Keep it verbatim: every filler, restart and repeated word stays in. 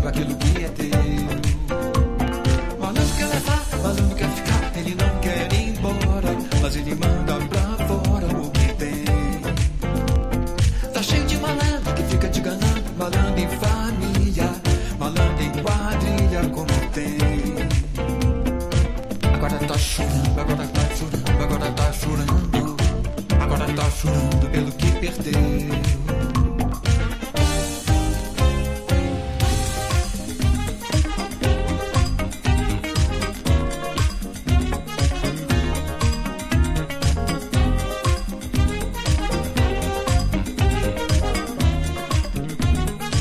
aquilo que é teu. Malandro quer levar, malandro quer ficar, ele não quer ir embora, mas ele manda pra fora o que tem. Tá cheio de malandro que fica te enganando, malandro em família, malandro em quadrilha como tem. Agora tá chorando, agora tá chorando, agora tá chorando, agora tá chorando pelo que perdeu.